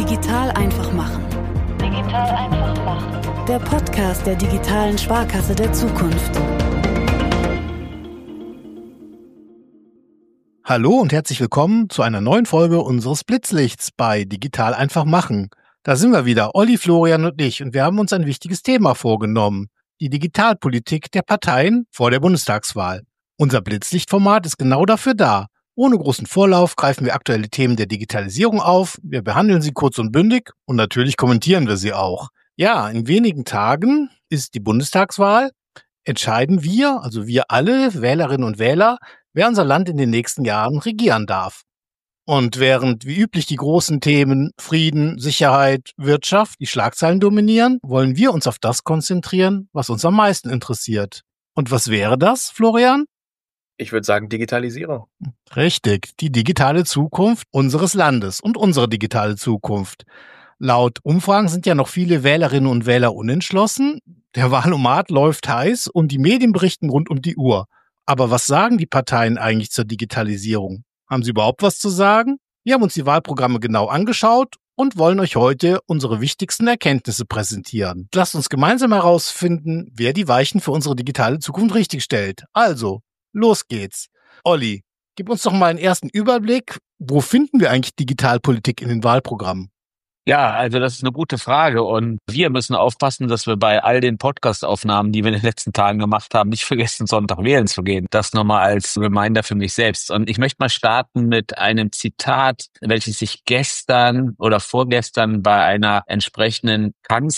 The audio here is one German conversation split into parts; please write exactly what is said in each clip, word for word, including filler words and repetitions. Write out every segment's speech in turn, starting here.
Digital einfach machen. Digital einfach machen. Der Podcast der digitalen Sparkasse der Zukunft. Hallo und herzlich willkommen zu einer neuen Folge unseres Blitzlichts bei Digital einfach machen. Da sind wir wieder, Olli, Florian und ich, und wir haben uns ein wichtiges Thema vorgenommen. Die Digitalpolitik der Parteien vor der Bundestagswahl. Unser Blitzlichtformat ist genau dafür da. Ohne großen Vorlauf greifen wir aktuelle Themen der Digitalisierung auf, wir behandeln sie kurz und bündig und natürlich kommentieren wir sie auch. Ja, in wenigen Tagen ist die Bundestagswahl. Entscheiden wir, also wir alle, Wählerinnen und Wähler, wer unser Land in den nächsten Jahren regieren darf. Und während wie üblich die großen Themen Frieden, Sicherheit, Wirtschaft die Schlagzeilen dominieren, wollen wir uns auf das konzentrieren, was uns am meisten interessiert. Und was wäre das, Florian? Ich würde sagen Digitalisierung. Richtig, die digitale Zukunft unseres Landes und unsere digitale Zukunft. Laut Umfragen sind ja noch viele Wählerinnen und Wähler unentschlossen. Der Wahlomat läuft heiß und die Medien berichten rund um die Uhr. Aber was sagen die Parteien eigentlich zur Digitalisierung? Haben sie überhaupt was zu sagen? Wir haben uns die Wahlprogramme genau angeschaut und wollen euch heute unsere wichtigsten Erkenntnisse präsentieren. Lasst uns gemeinsam herausfinden, wer die Weichen für unsere digitale Zukunft richtig stellt. Also, los geht's. Olli, gib uns doch mal einen ersten Überblick. Wo finden wir eigentlich Digitalpolitik in den Wahlprogrammen? Ja, also das ist eine gute Frage und wir müssen aufpassen, dass wir bei all den Podcast-Aufnahmen, die wir in den letzten Tagen gemacht haben, nicht vergessen, Sonntag wählen zu gehen. Das nochmal als Reminder für mich selbst. Und ich möchte mal starten mit einem Zitat, welches ich gestern oder vorgestern bei einer entsprechenden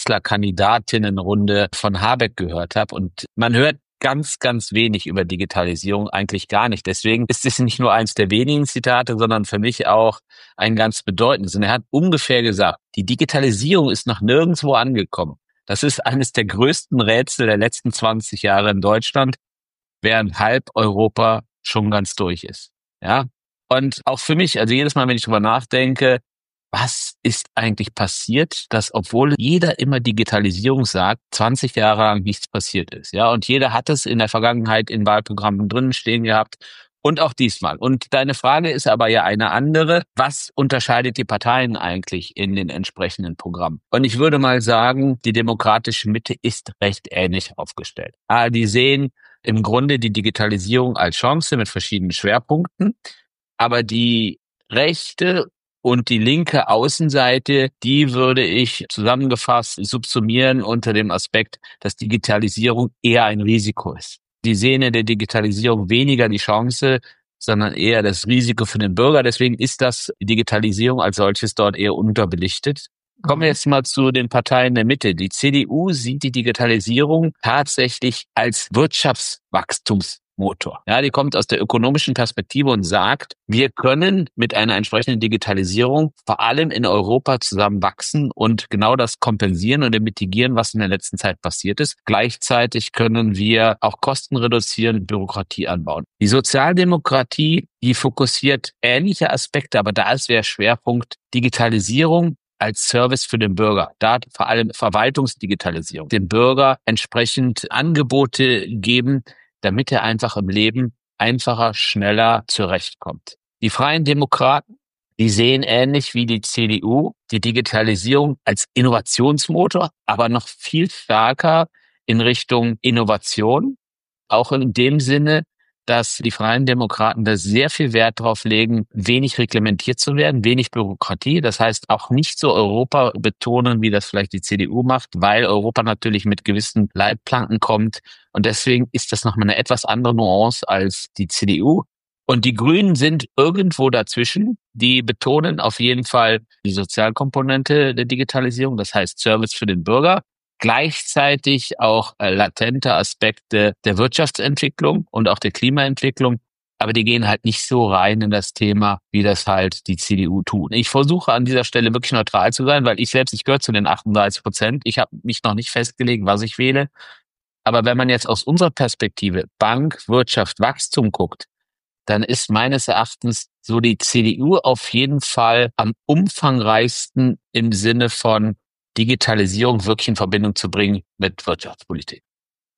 Kanzlerkandidatinnenrunde von Habeck gehört habe. Und man hört ganz, ganz wenig über Digitalisierung, eigentlich gar nicht. Deswegen ist es nicht nur eins der wenigen Zitate, sondern für mich auch ein ganz bedeutendes. Und er hat ungefähr gesagt, die Digitalisierung ist noch nirgendwo angekommen. Das ist eines der größten Rätsel der letzten zwanzig Jahre in Deutschland, während halb Europa schon ganz durch ist. Ja. Und auch für mich, also jedes Mal, wenn ich drüber nachdenke, was ist eigentlich passiert, dass obwohl jeder immer Digitalisierung sagt, zwanzig Jahre lang nichts passiert ist. Ja, und jeder hat es in der Vergangenheit in Wahlprogrammen drinnen stehen gehabt und auch diesmal. Und deine Frage ist aber ja eine andere. Was unterscheidet die Parteien eigentlich in den entsprechenden Programmen? Und ich würde mal sagen, die demokratische Mitte ist recht ähnlich aufgestellt. Ah, die sehen im Grunde die Digitalisierung als Chance mit verschiedenen Schwerpunkten, aber die rechte und die linke Außenseite, die würde ich zusammengefasst subsumieren unter dem Aspekt, dass Digitalisierung eher ein Risiko ist. Die sehen in der Digitalisierung weniger die Chance, sondern eher das Risiko für den Bürger. Deswegen ist das Digitalisierung als solches dort eher unterbelichtet. Kommen wir jetzt mal zu den Parteien der Mitte. Die C D U sieht die Digitalisierung tatsächlich als Wirtschaftswachstums Motor. Ja, die kommt aus der ökonomischen Perspektive und sagt, wir können mit einer entsprechenden Digitalisierung vor allem in Europa zusammen wachsen und genau das kompensieren oder mitigieren, was in der letzten Zeit passiert ist. Gleichzeitig können wir auch Kosten reduzieren, Bürokratie anbauen. Die Sozialdemokratie, die fokussiert ähnliche Aspekte, aber da ist der Schwerpunkt Digitalisierung als Service für den Bürger, da vor allem Verwaltungsdigitalisierung, dem Bürger entsprechend Angebote geben, damit er einfach im Leben einfacher, schneller zurechtkommt. Die Freien Demokraten, die sehen ähnlich wie die C D U die Digitalisierung als Innovationsmotor, aber noch viel stärker in Richtung Innovation, auch in dem Sinne, dass die Freien Demokraten da sehr viel Wert drauf legen, wenig reglementiert zu werden, wenig Bürokratie. Das heißt auch nicht so Europa betonen, wie das vielleicht die C D U macht, weil Europa natürlich mit gewissen Leitplanken kommt. Und deswegen ist das nochmal eine etwas andere Nuance als die C D U. Und die Grünen sind irgendwo dazwischen. Die betonen auf jeden Fall die Sozialkomponente der Digitalisierung, das heißt Service für den Bürger. Gleichzeitig auch äh, latente Aspekte der Wirtschaftsentwicklung und auch der Klimaentwicklung. Aber die gehen halt nicht so rein in das Thema, wie das halt die C D U tun. Ich versuche an dieser Stelle wirklich neutral zu sein, weil ich selbst, ich gehöre zu den achtunddreißig Prozent. Ich habe mich noch nicht festgelegt, was ich wähle. Aber wenn man jetzt aus unserer Perspektive Bank, Wirtschaft, Wachstum guckt, dann ist meines Erachtens so die C D U auf jeden Fall am umfangreichsten im Sinne von Digitalisierung wirklich in Verbindung zu bringen mit Wirtschaftspolitik.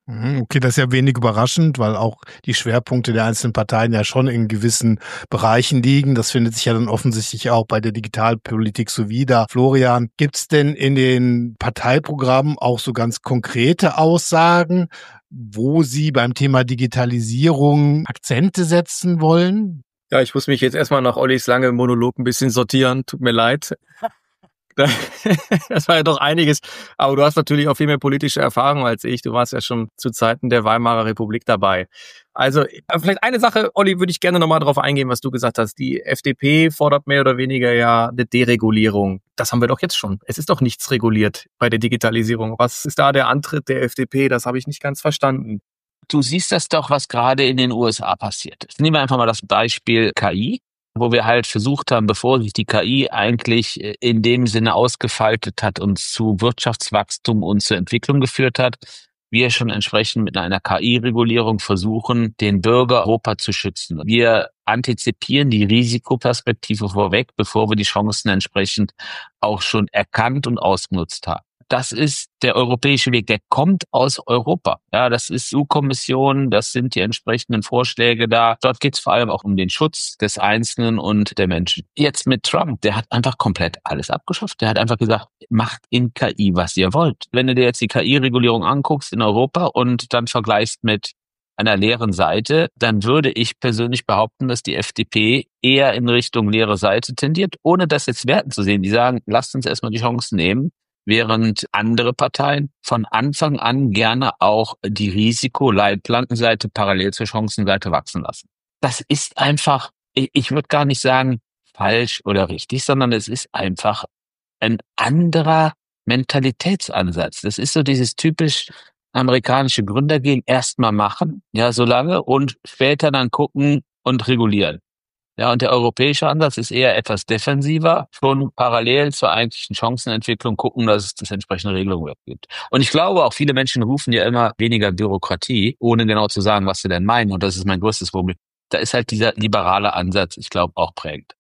Okay, das ist ja wenig überraschend, weil auch die Schwerpunkte der einzelnen Parteien ja schon in gewissen Bereichen liegen. Das findet sich ja dann offensichtlich auch bei der Digitalpolitik so wieder. Florian, gibt's denn in den Parteiprogrammen auch so ganz konkrete Aussagen, wo Sie beim Thema Digitalisierung Akzente setzen wollen? Ja, ich muss mich jetzt erstmal nach Ollis lange Monolog ein bisschen sortieren. Tut mir leid. Das war ja doch einiges. Aber du hast natürlich auch viel mehr politische Erfahrung als ich. Du warst ja schon zu Zeiten der Weimarer Republik dabei. Also vielleicht eine Sache, Olli, würde ich gerne nochmal drauf eingehen, was du gesagt hast. Die F D P fordert mehr oder weniger ja eine Deregulierung. Das haben wir doch jetzt schon. Es ist doch nichts reguliert bei der Digitalisierung. Was ist da der Antritt der F D P? Das habe ich nicht ganz verstanden. Du siehst das doch, was gerade in den U S A passiert ist. Nehmen wir einfach mal das Beispiel K I, wo wir halt versucht haben, bevor sich die K I eigentlich in dem Sinne ausgefaltet hat und zu Wirtschaftswachstum und zur Entwicklung geführt hat, wir schon entsprechend mit einer K I-Regulierung versuchen, den Bürger Europa zu schützen. Wir antizipieren die Risikoperspektive vorweg, bevor wir die Chancen entsprechend auch schon erkannt und ausgenutzt haben. Das ist der europäische Weg, der kommt aus Europa. Ja, das ist E U-Kommission, das sind die entsprechenden Vorschläge da. Dort geht es vor allem auch um den Schutz des Einzelnen und der Menschen. Jetzt mit Trump, der hat einfach komplett alles abgeschafft. Der hat einfach gesagt, macht in K I, was ihr wollt. Wenn du dir jetzt die K I-Regulierung anguckst in Europa und dann vergleichst mit einer leeren Seite, dann würde ich persönlich behaupten, dass die F D P eher in Richtung leere Seite tendiert, ohne das jetzt werten zu sehen. Die sagen, lasst uns erstmal die Chancen nehmen, während andere Parteien von Anfang an gerne auch die Risiko-Leitplankenseite parallel zur Chancenseite wachsen lassen. Das ist einfach, ich würde gar nicht sagen falsch oder richtig, sondern es ist einfach ein anderer Mentalitätsansatz. Das ist so dieses typisch amerikanische Gründergehen, erstmal machen, ja, so lange und später dann gucken und regulieren. Ja, und der europäische Ansatz ist eher etwas defensiver, schon parallel zur eigentlichen Chancenentwicklung gucken, dass es das entsprechende Regelungen gibt. Und ich glaube, auch viele Menschen rufen ja immer weniger Bürokratie, ohne genau zu sagen, was sie denn meinen. Und das ist mein größtes Problem. Da ist halt dieser liberale Ansatz, ich glaube, auch prägend.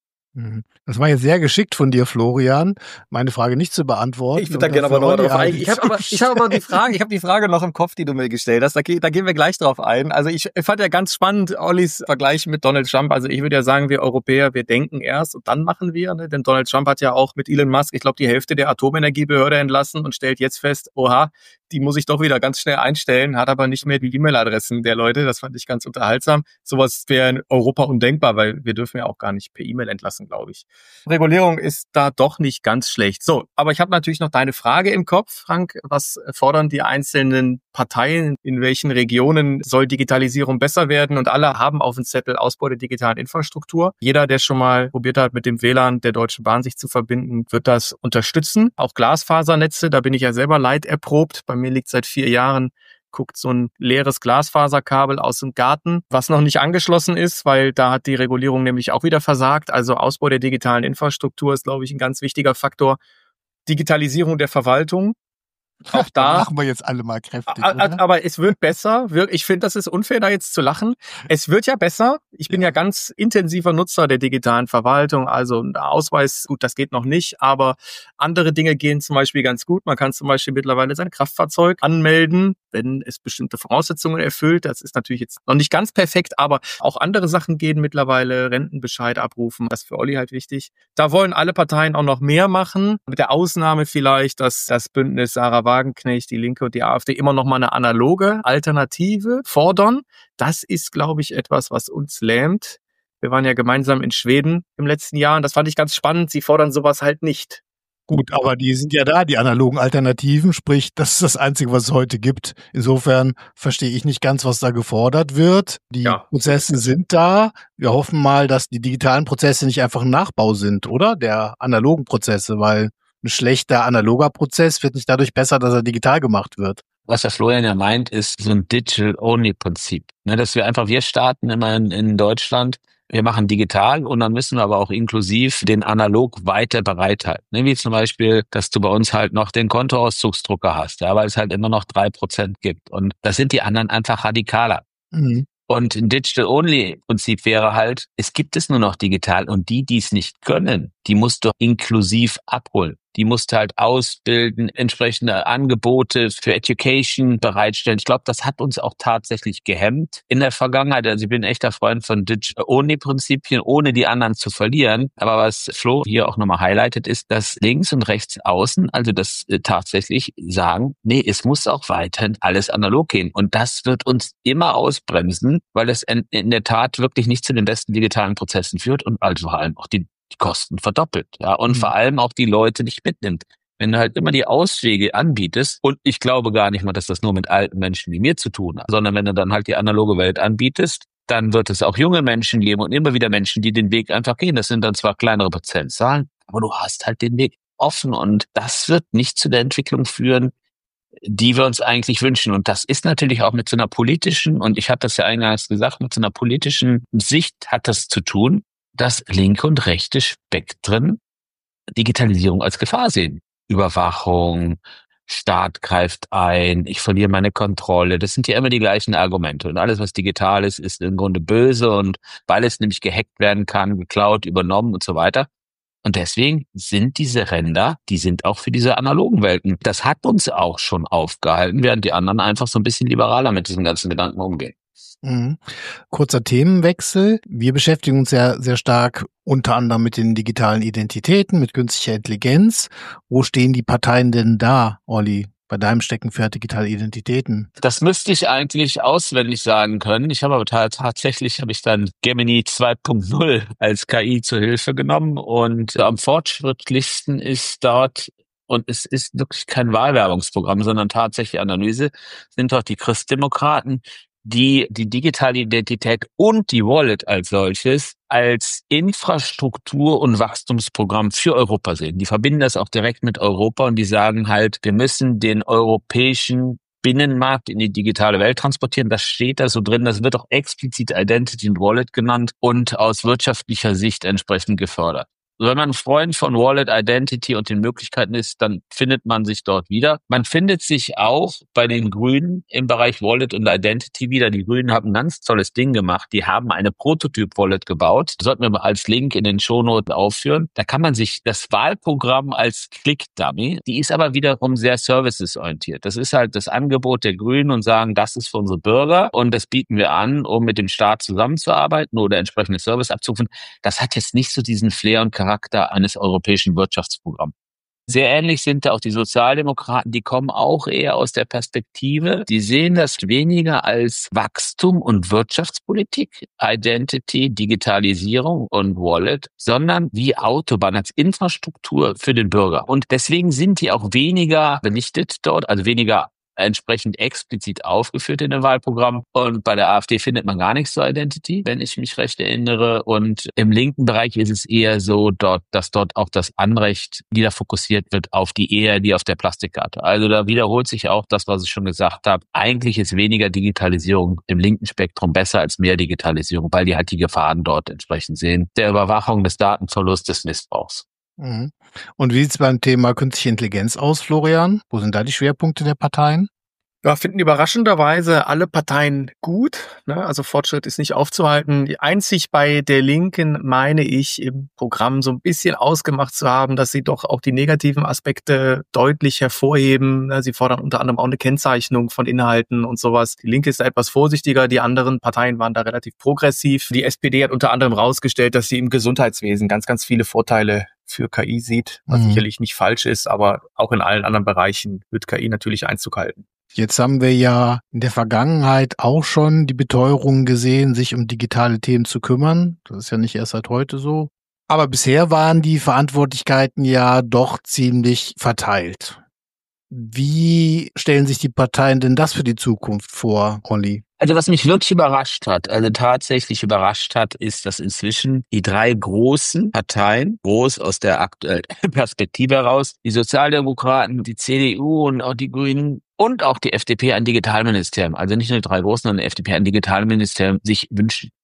Das war jetzt sehr geschickt von dir, Florian, meine Frage nicht zu beantworten. Ich würde da gerne aber noch drauf eingehen. Ich habe aber, ich habe aber die Frage, ich habe die Frage noch im Kopf, die du mir gestellt hast. Da, da gehen wir gleich drauf ein. Also ich fand ja ganz spannend Ollis Vergleich mit Donald Trump. Also ich würde ja sagen, wir Europäer, wir denken erst und dann machen wir. Ne? Denn Donald Trump hat ja auch mit Elon Musk, ich glaube, die Hälfte der Atomenergiebehörde entlassen und stellt jetzt fest, oha, die muss ich doch wieder ganz schnell einstellen, hat aber nicht mehr die E-Mail-Adressen der Leute. Das fand ich ganz unterhaltsam. Sowas wäre in Europa undenkbar, weil wir dürfen ja auch gar nicht per E-Mail entlassen, glaube ich. Regulierung ist da doch nicht ganz schlecht. So, aber ich habe natürlich noch deine Frage im Kopf, Frank. Was fordern die einzelnen Parteien? In welchen Regionen soll Digitalisierung besser werden? Und alle haben auf dem Zettel Ausbau der digitalen Infrastruktur. Jeder, der schon mal probiert hat, mit dem W L A N der Deutschen Bahn sich zu verbinden, wird das unterstützen. Auch Glasfasernetze, da bin ich ja selber leiderprobt. Bei mir liegt seit vier Jahren, guckt so ein leeres Glasfaserkabel aus dem Garten, was noch nicht angeschlossen ist, weil da hat die Regulierung nämlich auch wieder versagt. Also Ausbau der digitalen Infrastruktur ist, glaube ich, ein ganz wichtiger Faktor. Digitalisierung der Verwaltung. Auch da machen wir jetzt alle mal kräftig. Aber, aber es wird besser. Ich finde, das ist unfair, da jetzt zu lachen. Es wird ja besser. Ich bin ja ganz intensiver Nutzer der digitalen Verwaltung. Also ein Ausweis, gut, das geht noch nicht. Aber andere Dinge gehen zum Beispiel ganz gut. Man kann zum Beispiel mittlerweile sein Kraftfahrzeug anmelden, wenn es bestimmte Voraussetzungen erfüllt. Das ist natürlich jetzt noch nicht ganz perfekt, aber auch andere Sachen gehen mittlerweile. Rentenbescheid abrufen, das ist für Olli halt wichtig. Da wollen alle Parteien auch noch mehr machen. Mit der Ausnahme vielleicht, dass das Bündnis Sarah Wagenknecht, die Linke und die AfD immer noch mal eine analoge Alternative fordern. Das ist, glaube ich, etwas, was uns lähmt. Wir waren ja gemeinsam in Schweden im letzten Jahr und das fand ich ganz spannend. Sie fordern sowas halt nicht. Gut, aber die sind ja da, die analogen Alternativen, sprich, das ist das Einzige, was es heute gibt. Insofern verstehe ich nicht ganz, was da gefordert wird. Die ja. Prozesse sind da. Wir hoffen mal, dass die digitalen Prozesse nicht einfach ein Nachbau sind, oder? Der analogen Prozesse, weil ein schlechter analoger Prozess wird nicht dadurch besser, dass er digital gemacht wird. Was der Florian ja meint, ist so ein Digital-Only-Prinzip. Ne, dass wir einfach, wir starten immer in, in Deutschland, wir machen digital und dann müssen wir aber auch inklusiv den Analog weiter bereithalten. Ne, wie zum Beispiel, dass du bei uns halt noch den Kontoauszugsdrucker hast, ja, weil es halt immer noch drei Prozent gibt. Und das sind die anderen einfach radikaler. Mhm. Und ein Digital-Only-Prinzip wäre halt, es gibt es nur noch digital und die, die es nicht können, die musst du inklusiv abholen. die musste halt ausbilden, entsprechende Angebote für Education bereitstellen. Ich glaube, das hat uns auch tatsächlich gehemmt in der Vergangenheit. Also ich bin ein echter Freund von Digital-Only-Prinzipien, ohne die anderen zu verlieren. Aber was Flo hier auch nochmal highlightet, ist, dass links und rechts außen, also das äh, tatsächlich sagen, nee, es muss auch weiterhin alles analog gehen. Und das wird uns immer ausbremsen, weil es in, in der Tat wirklich nicht zu den besten digitalen Prozessen führt und also vor allem auch die, die Kosten verdoppelt. Ja, und mhm. vor allem auch die Leute nicht mitnimmt. Wenn du halt immer die Auswege anbietest, und ich glaube gar nicht mal, dass das nur mit alten Menschen wie mir zu tun hat, sondern wenn du dann halt die analoge Welt anbietest, dann wird es auch junge Menschen geben und immer wieder Menschen, die den Weg einfach gehen. Das sind dann zwar kleinere Prozentzahlen, aber du hast halt den Weg offen und das wird nicht zu der Entwicklung führen, die wir uns eigentlich wünschen. Und das ist natürlich auch mit so einer politischen, und ich habe das ja eingangs gesagt, mit so einer politischen Sicht hat das zu tun, dass linke und rechte Spektren Digitalisierung als Gefahr sehen. Überwachung, Staat greift ein, ich verliere meine Kontrolle. Das sind ja immer die gleichen Argumente. Und alles, was digital ist, ist im Grunde böse. Und weil es nämlich gehackt werden kann, geklaut, übernommen und so weiter. Und deswegen sind diese Ränder, die sind auch für diese analogen Welten. Das hat uns auch schon aufgehalten, während die anderen einfach so ein bisschen liberaler mit diesen ganzen Gedanken umgehen. Mhm. Kurzer Themenwechsel. Wir beschäftigen uns ja sehr stark unter anderem mit den digitalen Identitäten, mit künstlicher Intelligenz. Wo stehen die Parteien denn da, Olli, bei deinem Steckenpferd digitale Identitäten? Das müsste ich eigentlich auswendig sagen können. Ich habe aber tatsächlich, habe ich dann Gemini zwei Punkt null als K I zur Hilfe genommen und am fortschrittlichsten ist dort, und es ist wirklich kein Wahlwerbungsprogramm, sondern tatsächlich Analyse, sind dort die Christdemokraten, die die digitale Identität und die Wallet als solches als Infrastruktur- und Wachstumsprogramm für Europa sehen. Die verbinden das auch direkt mit Europa und die sagen halt, wir müssen den europäischen Binnenmarkt in die digitale Welt transportieren. Das steht da so drin. Das wird auch explizit Identity und Wallet genannt und aus wirtschaftlicher Sicht entsprechend gefördert. Wenn man ein Freund von Wallet, Identity und den Möglichkeiten ist, dann findet man sich dort wieder. Man findet sich auch bei den Grünen im Bereich Wallet und Identity wieder. Die Grünen haben ein ganz tolles Ding gemacht. Die haben eine Prototyp-Wallet gebaut. Das sollten wir mal als Link in den Shownotes aufführen. Da kann man sich das Wahlprogramm als Click-Dummy, die ist aber wiederum sehr services-orientiert. Das ist halt das Angebot der Grünen und sagen, das ist für unsere Bürger und das bieten wir an, um mit dem Staat zusammenzuarbeiten oder entsprechende Service abzurufen. Das hat jetzt nicht so diesen Flair und Charakter Charakter eines europäischen Wirtschaftsprogramms. Sehr ähnlich sind da auch die Sozialdemokraten, die kommen auch eher aus der Perspektive, die sehen das weniger als Wachstum und Wirtschaftspolitik, Identity, Digitalisierung und Wallet, sondern wie Autobahn als Infrastruktur für den Bürger. Und deswegen sind die auch weniger belichtet dort, also weniger entsprechend explizit aufgeführt in dem Wahlprogramm. Und bei der AfD findet man gar nichts zur Identity, wenn ich mich recht erinnere. Und im linken Bereich ist es eher so, dort, dass dort auch das Anrecht wieder fokussiert wird auf die Ehe, die auf der Plastikkarte. Also da wiederholt sich auch das, was ich schon gesagt habe. Eigentlich ist weniger Digitalisierung im linken Spektrum besser als mehr Digitalisierung, weil die halt die Gefahren dort entsprechend sehen. Der Überwachung, des Datenverlusts, des Missbrauchs. Mhm. Und wie sieht es beim Thema künstliche Intelligenz aus, Florian? Wo sind da die Schwerpunkte der Parteien? Ja, finden überraschenderweise alle Parteien gut. Ne? Also Fortschritt ist nicht aufzuhalten. Einzig bei der Linken meine ich im Programm so ein bisschen ausgemacht zu haben, dass sie doch auch die negativen Aspekte deutlich hervorheben. Sie fordern unter anderem auch eine Kennzeichnung von Inhalten und sowas. Die Linke ist da etwas vorsichtiger. Die anderen Parteien waren da relativ progressiv. Die S P D hat unter anderem rausgestellt, dass sie im Gesundheitswesen ganz, ganz viele Vorteile für K I sieht, was mhm. sicherlich nicht falsch ist, aber auch in allen anderen Bereichen wird K I natürlich Einzug halten. Jetzt haben wir ja in der Vergangenheit auch schon die Beteuerung gesehen, sich um digitale Themen zu kümmern. Das ist ja nicht erst seit heute so. Aber bisher waren die Verantwortlichkeiten ja doch ziemlich verteilt. Wie stellen sich die Parteien denn das für die Zukunft vor, Olli? Also was mich wirklich überrascht hat, also tatsächlich überrascht hat, ist, dass inzwischen die drei großen Parteien, groß aus der aktuellen Perspektive heraus, die Sozialdemokraten, die C D U und auch die Grünen und auch die F D P ein Digitalministerium, also nicht nur die drei großen, sondern die F D P ein Digitalministerium sich wünschen.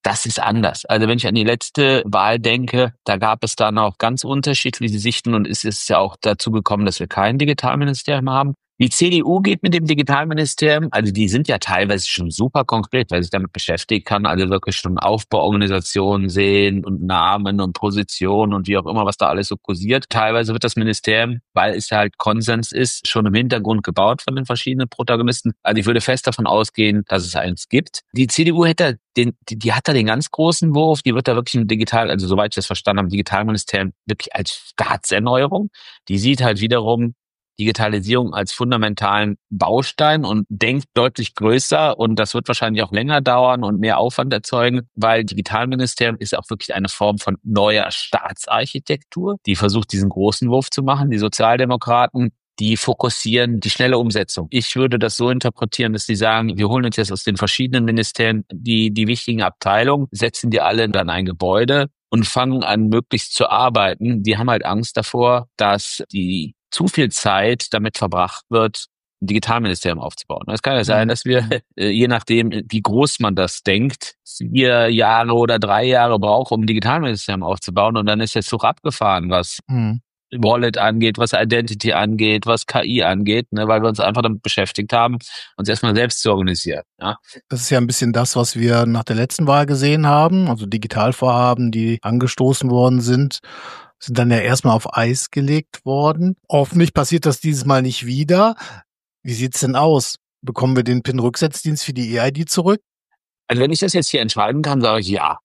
Das ist anders. Also wenn ich an die letzte Wahl denke, da gab es dann auch ganz unterschiedliche Sichten und es ist ja auch dazu gekommen, dass wir kein Digitalministerium haben. Die C D U geht mit dem Digitalministerium, also die sind ja teilweise schon super konkret, weil sich damit beschäftigt kann, also wirklich schon Aufbauorganisationen sehen und Namen und Positionen und wie auch immer, was da alles so kursiert. Teilweise wird das Ministerium, weil es halt Konsens ist, schon im Hintergrund gebaut von den verschiedenen Protagonisten. Also ich würde fest davon ausgehen, dass es eins gibt. Die C D U hätte den, die, die hat da den ganz großen Wurf, die wird da wirklich ein Digital, also soweit ich das verstanden habe, Digitalministerium wirklich als Staatserneuerung. Die sieht halt wiederum Digitalisierung als fundamentalen Baustein und denkt deutlich größer und das wird wahrscheinlich auch länger dauern und mehr Aufwand erzeugen, weil Digitalministerium ist auch wirklich eine Form von neuer Staatsarchitektur, die versucht, diesen großen Wurf zu machen. Die Sozialdemokraten, die fokussieren die schnelle Umsetzung. Ich würde das so interpretieren, dass die sagen, wir holen uns jetzt aus den verschiedenen Ministerien die, die wichtigen Abteilungen, setzen die alle in ein Gebäude und fangen an, möglichst zu arbeiten. Die haben halt Angst davor, dass die zu viel Zeit damit verbracht wird, ein Digitalministerium aufzubauen. Es kann ja sein, dass wir, je nachdem, wie groß man das denkt, vier Jahre oder drei Jahre brauchen, um ein Digitalministerium aufzubauen und dann ist der Zug abgefahren, was mhm. Wallet angeht, was Identity angeht, was K I angeht, ne, weil wir uns einfach damit beschäftigt haben, uns erstmal selbst zu organisieren. Ja. Das ist ja ein bisschen das, was wir nach der letzten Wahl gesehen haben, also Digitalvorhaben, die angestoßen worden sind, sind dann ja erstmal auf Eis gelegt worden. Hoffentlich passiert das dieses Mal nicht wieder. Wie sieht's denn aus? Bekommen wir den P I N-Rücksetzdienst für die E I D zurück? Also wenn ich das jetzt hier entscheiden kann, sage ich ja.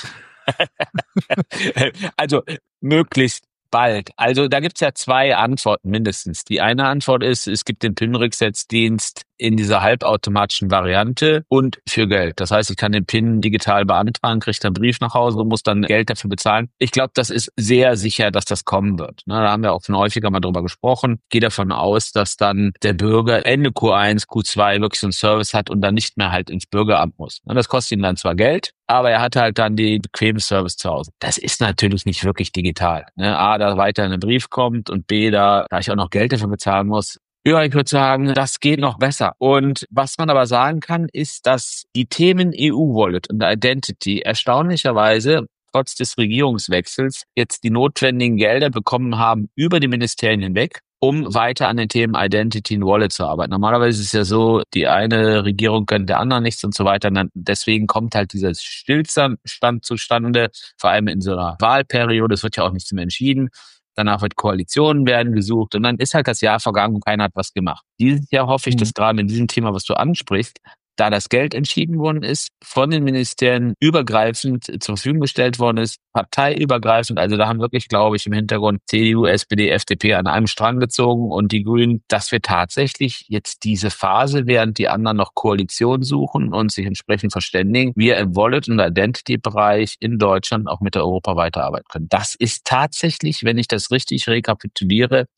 Also möglichst bald. Also da gibt's ja zwei Antworten mindestens. Die eine Antwort ist, es gibt den P I N-Rücksetzdienst in dieser halbautomatischen Variante und für Geld. Das heißt, ich kann den P I N digital beantragen, kriege einen Brief nach Hause und muss dann Geld dafür bezahlen. Ich glaube, das ist sehr sicher, dass das kommen wird. Da haben wir auch schon häufiger mal drüber gesprochen. Ich gehe davon aus, dass dann der Bürger Ende Q eins, Q zwei wirklich so einen Service hat und dann nicht mehr halt ins Bürgeramt muss. Das kostet ihn dann zwar Geld, aber er hat halt dann die bequeme Service zu Hause. Das ist natürlich nicht wirklich digital. A, da weiter ein Brief kommt und B, da, da ich auch noch Geld dafür bezahlen muss. Ja, ich würde sagen, das geht noch besser. Und was man aber sagen kann, ist, dass die Themen E U-Wallet und Identity erstaunlicherweise trotz des Regierungswechsels jetzt die notwendigen Gelder bekommen haben über die Ministerien hinweg, um weiter an den Themen Identity und Wallet zu arbeiten. Normalerweise ist es ja so, die eine Regierung gönnt der anderen nichts und so weiter. Und deswegen kommt halt dieser Stillstand zustande, vor allem in so einer Wahlperiode. Es wird ja auch nichts mehr entschieden. Danach wird Koalitionen werden gesucht und dann ist halt das Jahr vergangen und keiner hat was gemacht. Dieses Jahr hoffe ich, dass gerade in diesem Thema, was du ansprichst, da das Geld entschieden worden ist, von den Ministerien übergreifend zur Verfügung gestellt worden ist, parteiübergreifend. Also da haben wirklich, glaube ich, im Hintergrund C D U, S P D, F D P an einem Strang gezogen und die Grünen, dass wir tatsächlich jetzt diese Phase, während die anderen noch Koalition suchen und sich entsprechend verständigen, wir im Wallet- und Identity-Bereich in Deutschland auch mit der Europa weiterarbeiten können. Das ist tatsächlich, wenn ich das richtig rekapituliere,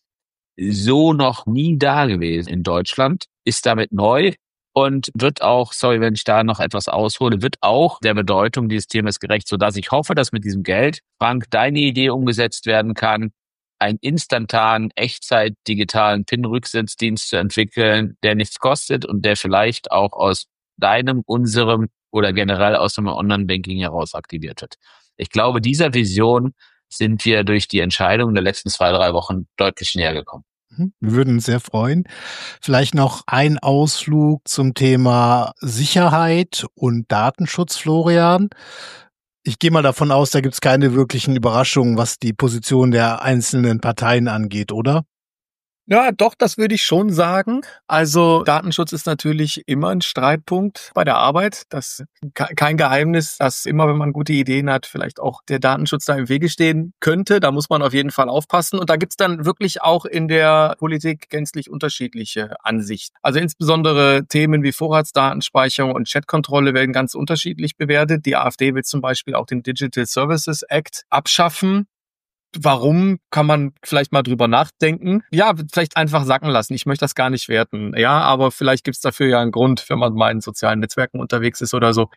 so noch nie da gewesen in Deutschland, ist damit neu. Und wird auch, sorry, wenn ich da noch etwas aushole, wird auch der Bedeutung dieses Themas gerecht, sodass ich hoffe, dass mit diesem Geld, Frank, deine Idee umgesetzt werden kann, einen instantanen, Echtzeit-digitalen P I N-Rücksetzdienst zu entwickeln, der nichts kostet und der vielleicht auch aus deinem, unserem oder generell aus dem Online-Banking heraus aktiviert wird. Ich glaube, dieser Vision sind wir durch die Entscheidung der letzten zwei, drei Wochen deutlich näher gekommen. Wir würden uns sehr freuen. Vielleicht noch ein Ausflug zum Thema Sicherheit und Datenschutz, Florian. Ich gehe mal davon aus, da gibt es keine wirklichen Überraschungen, was die Position der einzelnen Parteien angeht, oder? Ja, doch, das würde ich schon sagen. Also Datenschutz ist natürlich immer ein Streitpunkt bei der Arbeit. Das ist kein Geheimnis, dass immer, wenn man gute Ideen hat, vielleicht auch der Datenschutz da im Wege stehen könnte. Da muss man auf jeden Fall aufpassen. Und da gibt's dann wirklich auch in der Politik gänzlich unterschiedliche Ansichten. Also insbesondere Themen wie Vorratsdatenspeicherung und Chatkontrolle werden ganz unterschiedlich bewertet. Die AfD will zum Beispiel auch den Digital Services Act abschaffen. Warum, kann man vielleicht mal drüber nachdenken. Ja, vielleicht einfach sacken lassen. Ich möchte das gar nicht werten. Ja, aber vielleicht gibt's dafür ja einen Grund, wenn man mal in sozialen Netzwerken unterwegs ist oder so.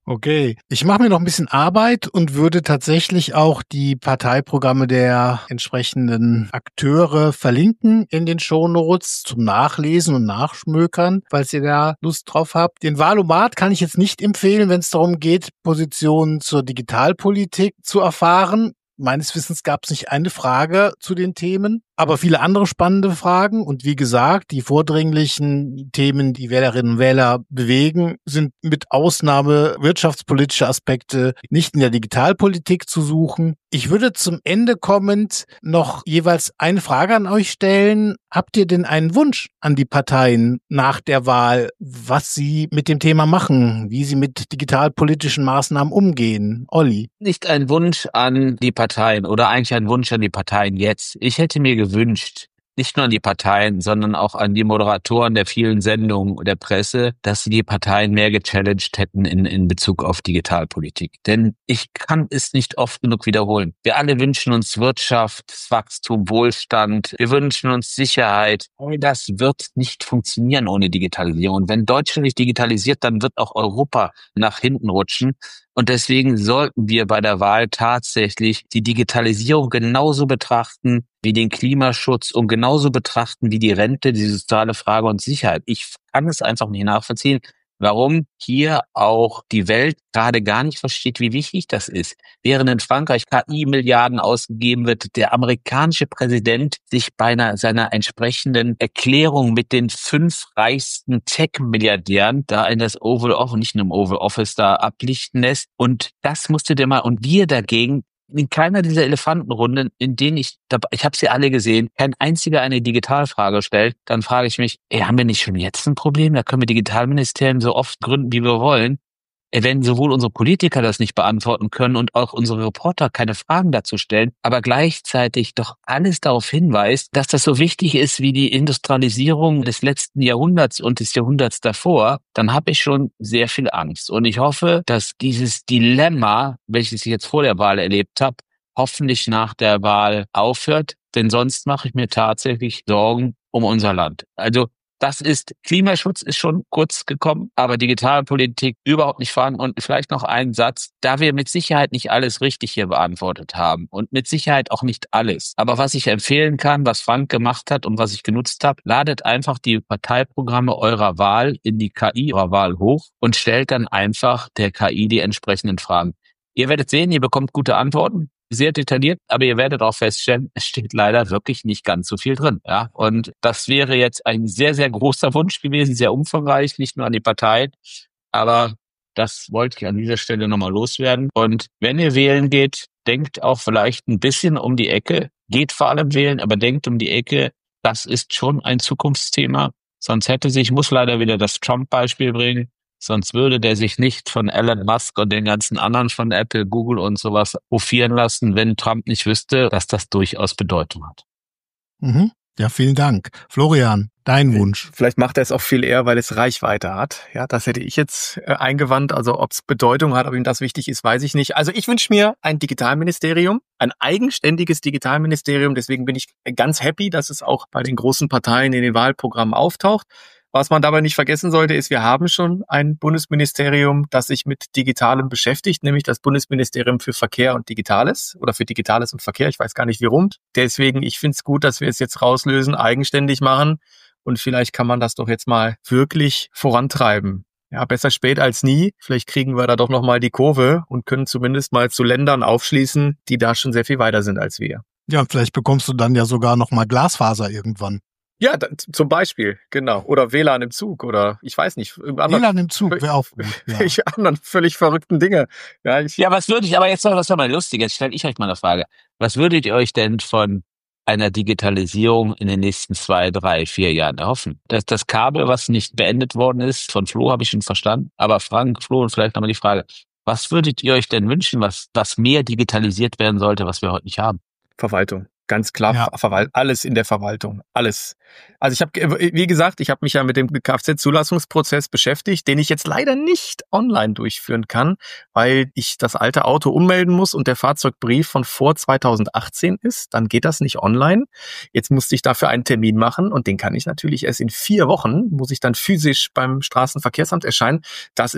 Okay, ich mache mir noch ein bisschen Arbeit und würde tatsächlich auch die Parteiprogramme der entsprechenden Akteure verlinken in den Shownotes zum Nachlesen und Nachschmökern, falls ihr da Lust drauf habt. Den Wahlomat kann ich jetzt nicht empfehlen, wenn es darum geht, Positionen zur Digitalpolitik zu erfahren. Meines Wissens gab es nicht eine Frage zu den Themen, aber viele andere spannende Fragen. Und wie gesagt, die vordringlichen Themen, die Wählerinnen und Wähler bewegen, sind mit Ausnahme wirtschaftspolitischer Aspekte nicht in der Digitalpolitik zu suchen. Ich würde zum Ende kommend noch jeweils eine Frage an euch stellen. Habt ihr denn einen Wunsch an die Parteien nach der Wahl, was sie mit dem Thema machen, wie sie mit digitalpolitischen Maßnahmen umgehen? Olli? Nicht ein Wunsch an die Parteien oder eigentlich ein Wunsch an die Parteien jetzt. Ich hätte mir gewünscht, nicht nur an die Parteien, sondern auch an die Moderatoren der vielen Sendungen der Presse, dass sie die Parteien mehr gechallenged hätten in, in Bezug auf Digitalpolitik. Denn ich kann es nicht oft genug wiederholen. Wir alle wünschen uns Wirtschaft, Wachstum, Wohlstand. Wir wünschen uns Sicherheit. All das wird nicht funktionieren ohne Digitalisierung. Und wenn Deutschland nicht digitalisiert, dann wird auch Europa nach hinten rutschen. Und deswegen sollten wir bei der Wahl tatsächlich die Digitalisierung genauso betrachten wie den Klimaschutz und genauso betrachten wie die Rente, die soziale Frage und Sicherheit. Ich kann es einfach nicht nachvollziehen, warum hier auch die Welt gerade gar nicht versteht, wie wichtig das ist. Während in Frankreich K I-Milliarden ausgegeben wird, der amerikanische Präsident sich bei einer, seiner entsprechenden Erklärung mit den fünf reichsten Tech-Milliardären da in das Oval Office, nicht in einem Oval Office, da ablichten lässt. Und das musste der mal, und wir dagegen, in keiner dieser Elefantenrunden, in denen ich, ich habe sie alle gesehen, kein einziger eine Digitalfrage stellt, dann frage ich mich, ey, haben wir nicht schon jetzt ein Problem? Da können wir Digitalministerien so oft gründen, wie wir wollen. Wenn sowohl unsere Politiker das nicht beantworten können und auch unsere Reporter keine Fragen dazu stellen, aber gleichzeitig doch alles darauf hinweist, dass das so wichtig ist wie die Industrialisierung des letzten Jahrhunderts und des Jahrhunderts davor, dann habe ich schon sehr viel Angst. Und ich hoffe, dass dieses Dilemma, welches ich jetzt vor der Wahl erlebt habe, hoffentlich nach der Wahl aufhört, denn sonst mache ich mir tatsächlich Sorgen um unser Land. Also das ist, Klimaschutz ist schon kurz gekommen, aber Digitalpolitik überhaupt nicht vorhanden. Und vielleicht noch ein Satz, da wir mit Sicherheit nicht alles richtig hier beantwortet haben und mit Sicherheit auch nicht alles. Aber was ich empfehlen kann, was Frank gemacht hat und was ich genutzt habe, ladet einfach die Parteiprogramme eurer Wahl in die K I eurer Wahl hoch und stellt dann einfach der K I die entsprechenden Fragen. Ihr werdet sehen, ihr bekommt gute Antworten. Sehr detailliert, aber ihr werdet auch feststellen, es steht leider wirklich nicht ganz so viel drin. Ja, und das wäre jetzt ein sehr, sehr großer Wunsch gewesen, sehr umfangreich, nicht nur an die Parteien, aber das wollte ich an dieser Stelle nochmal loswerden. Und wenn ihr wählen geht, denkt auch vielleicht ein bisschen um die Ecke, geht vor allem wählen, aber denkt um die Ecke, das ist schon ein Zukunftsthema. Sonst hätte sich, ich muss leider wieder das Trump-Beispiel bringen, sonst würde der sich nicht von Elon Musk und den ganzen anderen von Apple, Google und sowas hofieren lassen, wenn Trump nicht wüsste, dass das durchaus Bedeutung hat. Mhm. Ja, vielen Dank. Florian, dein Wunsch. Vielleicht macht er es auch viel eher, weil es Reichweite hat. Ja, das hätte ich jetzt äh, eingewandt. Also ob es Bedeutung hat, ob ihm das wichtig ist, weiß ich nicht. Also ich wünsche mir ein Digitalministerium, ein eigenständiges Digitalministerium. Deswegen bin ich ganz happy, dass es auch bei den großen Parteien in den Wahlprogrammen auftaucht. Was man dabei nicht vergessen sollte, ist, wir haben schon ein Bundesministerium, das sich mit Digitalem beschäftigt, nämlich das Bundesministerium für Verkehr und Digitales oder für Digitales und Verkehr. Ich weiß gar nicht, wie rum. Deswegen, ich finde es gut, dass wir es jetzt rauslösen, eigenständig machen und vielleicht kann man das doch jetzt mal wirklich vorantreiben. Ja, besser spät als nie. Vielleicht kriegen wir da doch nochmal die Kurve und können zumindest mal zu Ländern aufschließen, die da schon sehr viel weiter sind als wir. Ja, und vielleicht bekommst du dann ja sogar nochmal Glasfaser irgendwann. Ja, da, zum Beispiel, genau. Oder W L A N im Zug oder ich weiß nicht. W L A N im Zug wäre auch gut. Ja. Welche anderen völlig verrückten Dinge. Ja, ich, ja was würde ich, aber jetzt noch was mal lustig, jetzt stelle ich euch mal eine Frage. Was würdet ihr euch denn von einer Digitalisierung in den nächsten zwei, drei, vier Jahren erhoffen? Das, das Kabel, was nicht beendet worden ist, von Flo habe ich schon verstanden. Aber Frank, Flo, und vielleicht nochmal die Frage, was würdet ihr euch denn wünschen, was, was mehr digitalisiert werden sollte, was wir heute nicht haben? Verwaltung. Ganz klar, ja. Verwalt- alles in der Verwaltung, alles. Also ich habe, wie gesagt, ich habe mich ja mit dem Kfz-Zulassungsprozess beschäftigt, den ich jetzt leider nicht online durchführen kann, weil ich das alte Auto ummelden muss und der Fahrzeugbrief von vor zweitausendachtzehn ist. Dann geht das nicht online. Jetzt musste ich dafür einen Termin machen und den kann ich natürlich erst in vier Wochen, muss ich dann physisch beim Straßenverkehrsamt erscheinen. Das ist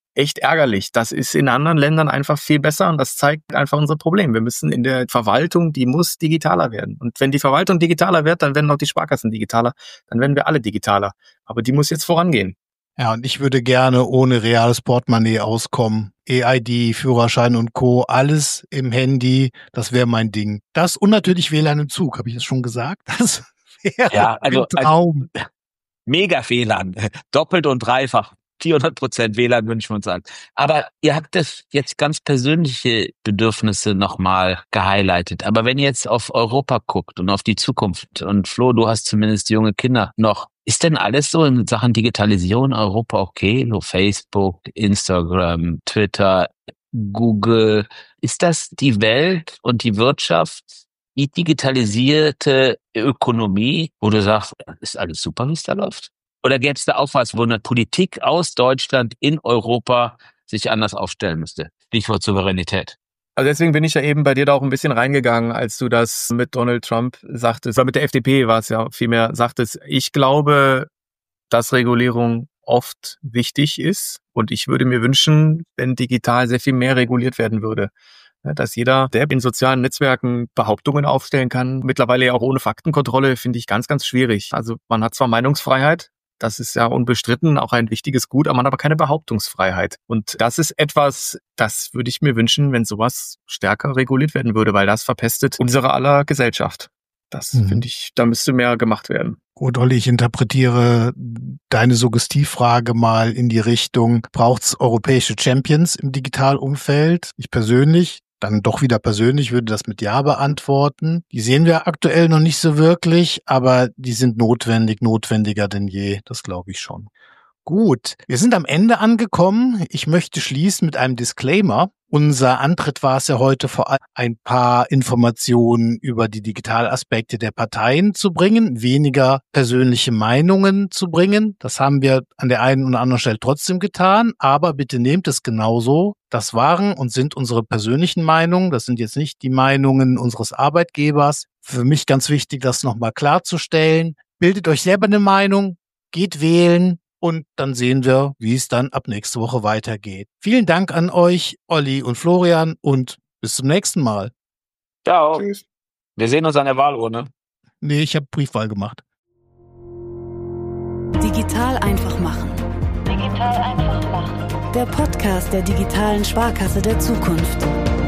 echt ärgerlich. Das ist in anderen Ländern einfach viel besser und das zeigt einfach unser Problem. Wir müssen in der Verwaltung, die muss digitaler werden. Und wenn die Verwaltung digitaler wird, dann werden auch die Sparkassen digitaler. Dann werden wir alle digitaler. Aber die muss jetzt vorangehen. Ja, und ich würde gerne ohne reales Portemonnaie auskommen. E I D, Führerschein und Co., alles im Handy, das wäre mein Ding. Das und natürlich W L A N im Zug, habe ich das schon gesagt? Das wäre ja, also, ein Traum. Also, mega W L A N, doppelt und dreifach. vierhundert Prozent W L A N wünschen wir uns an. Aber ihr habt das jetzt ganz persönliche Bedürfnisse nochmal gehighlightet. Aber wenn ihr jetzt auf Europa guckt und auf die Zukunft, und Flo, du hast zumindest junge Kinder noch, ist denn alles so in Sachen Digitalisierung in Europa okay? So Facebook, Instagram, Twitter, Google. Ist das die Welt und die Wirtschaft, die digitalisierte Ökonomie, wo du sagst, ist alles super, wie es da läuft? Oder gäbe es da auch was, wo eine Politik aus Deutschland in Europa sich anders aufstellen müsste? Stichwort Souveränität. Also deswegen bin ich ja eben bei dir da auch ein bisschen reingegangen, als du das mit Donald Trump sagtest, oder mit der F D P war es ja vielmehr, sagtest. Ich glaube, dass Regulierung oft wichtig ist und ich würde mir wünschen, wenn digital sehr viel mehr reguliert werden würde. Dass jeder, der in sozialen Netzwerken Behauptungen aufstellen kann, mittlerweile ja auch ohne Faktenkontrolle, finde ich ganz, ganz schwierig. Also man hat zwar Meinungsfreiheit, das ist ja unbestritten auch ein wichtiges Gut, aber man hat aber keine Behauptungsfreiheit. Und das ist etwas, das würde ich mir wünschen, wenn sowas stärker reguliert werden würde, weil das verpestet unsere aller Gesellschaft. Das mhm. finde ich, da müsste mehr gemacht werden. Gut, Olli, ich interpretiere deine Suggestivfrage mal in die Richtung, braucht es europäische Champions im Digitalumfeld? Ich persönlich, dann doch wieder persönlich, würde das mit Ja beantworten. Die sehen wir aktuell noch nicht so wirklich, aber die sind notwendig, notwendiger denn je, das glaube ich schon. Gut, wir sind am Ende angekommen. Ich möchte schließen mit einem Disclaimer. Unser Antritt war es ja heute vor allem, ein paar Informationen über die Digitalaspekte der Parteien zu bringen, weniger persönliche Meinungen zu bringen. Das haben wir an der einen oder anderen Stelle trotzdem getan, aber bitte nehmt es genauso. Das waren und sind unsere persönlichen Meinungen. Das sind jetzt nicht die Meinungen unseres Arbeitgebers. Für mich ganz wichtig, das nochmal klarzustellen. Bildet euch selber eine Meinung, geht wählen. Und dann sehen wir, wie es dann ab nächste Woche weitergeht. Vielen Dank an euch, Olli und Florian, und bis zum nächsten Mal. Ciao. Tschüss. Wir sehen uns an der Wahlurne. Nee, ich habe Briefwahl gemacht. Digital einfach machen. Digital einfach machen. Der Podcast der digitalen Sparkasse der Zukunft.